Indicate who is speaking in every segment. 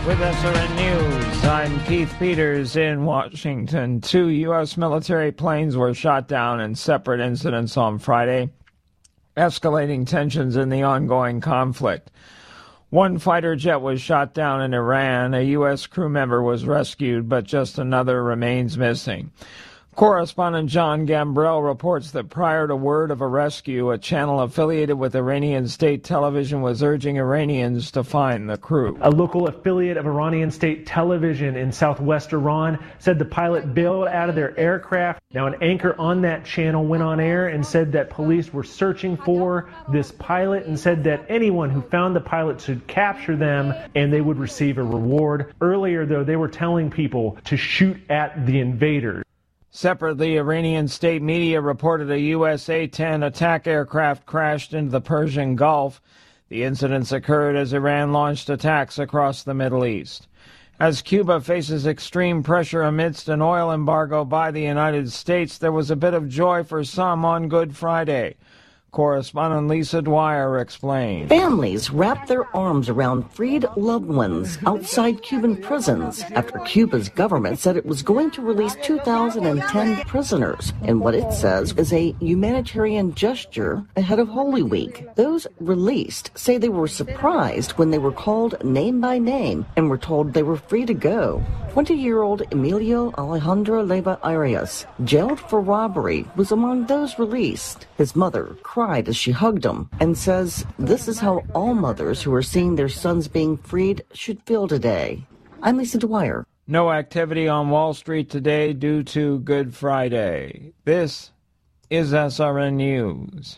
Speaker 1: With SRN News, I'm Keith Peters in Washington. 2 U.S. military planes were shot down in separate incidents on Friday, escalating tensions in the ongoing conflict. One fighter jet was shot down in Iran. A U.S. crew member was rescued, but just another remains missing. Correspondent John Gambrell reports that prior to word of a rescue, a channel affiliated with Iranian state television was urging Iranians to find the crew.
Speaker 2: A local affiliate of Iranian state television in southwest Iran said the pilot bailed out of their aircraft. Now, an anchor on that channel went on air and said that police were searching for this pilot and said that anyone who found the pilot should capture them and they would receive a reward. Earlier, though, they were telling people to shoot at the invaders.
Speaker 1: Separately, Iranian state media reported a U.S. A-10 attack aircraft crashed into the Persian Gulf. The incidents occurred as Iran launched attacks across the Middle East. As Cuba faces extreme pressure amidst an oil embargo by the United States, there was a bit of joy for some on Good Friday. Correspondent Lisa Dwyer explained.
Speaker 3: Families wrapped their arms around freed loved ones outside Cuban prisons after Cuba's government said it was going to release 2010 prisoners in what it says is a humanitarian gesture ahead of Holy Week. Those released say they were surprised when they were called name by name and were told they were free to go. 20-year-old Emilio Alejandro Leyva Arias, jailed for robbery, was among those released. His mother cried as she hugged him and says this is how all mothers who are seeing their sons being freed should feel today. I'm Lisa Dwyer.
Speaker 1: No activity on Wall Street today due to Good Friday. This is SRN News.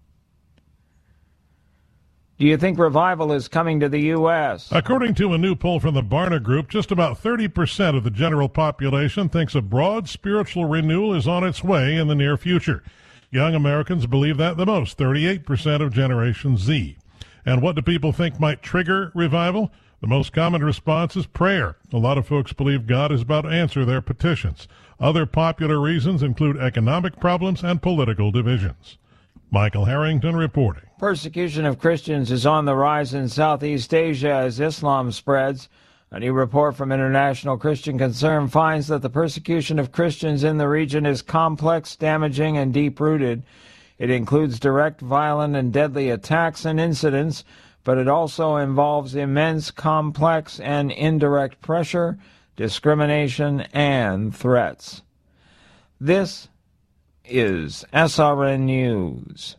Speaker 1: Do you think revival is coming to the U.S.?
Speaker 4: According to a new poll from the Barna Group, just about 30% of the general population thinks a broad spiritual renewal is on its way in the near future. Young Americans believe that the most, 38% of Generation Z. And what do people think might trigger revival? The most common response is prayer. A lot of folks believe God is about to answer their petitions. Other popular reasons include economic problems and political divisions. Michael Harrington reporting.
Speaker 1: Persecution of Christians is on the rise in Southeast Asia as Islam spreads. A new report from International Christian Concern finds that the persecution of Christians in the region is complex, damaging, and deep-rooted. It includes direct, violent, and deadly attacks and incidents, but it also involves immense, complex, and indirect pressure, discrimination, and threats. This is SRN News.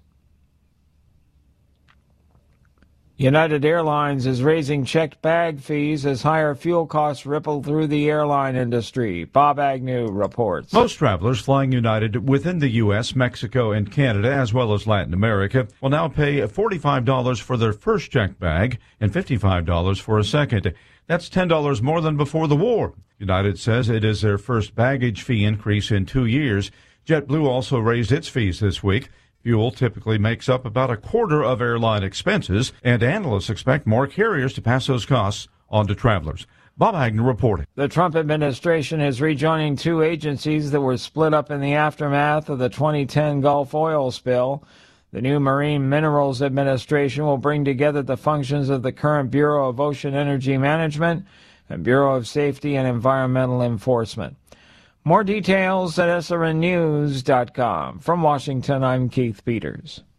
Speaker 1: United Airlines is raising checked bag fees as higher fuel costs ripple through the airline industry. Bob Agnew reports.
Speaker 5: Most travelers flying United within the U.S., Mexico, and Canada, as well as Latin America, will now pay $45 for their first checked bag and $55 for a second. That's $10 more than before the war. United says it is their first baggage fee increase in 2 years. JetBlue also raised its fees this week. Fuel typically makes up about a quarter of airline expenses, and analysts expect more carriers to pass those costs on to travelers. Bob Agnew reporting.
Speaker 1: The Trump administration is rejoining two agencies that were split up in the aftermath of the 2010 Gulf oil spill. The new Marine Minerals Administration will bring together the functions of the current Bureau of Ocean Energy Management and Bureau of Safety and Environmental Enforcement. More details at srnnews.com. From Washington, I'm Keith Peters.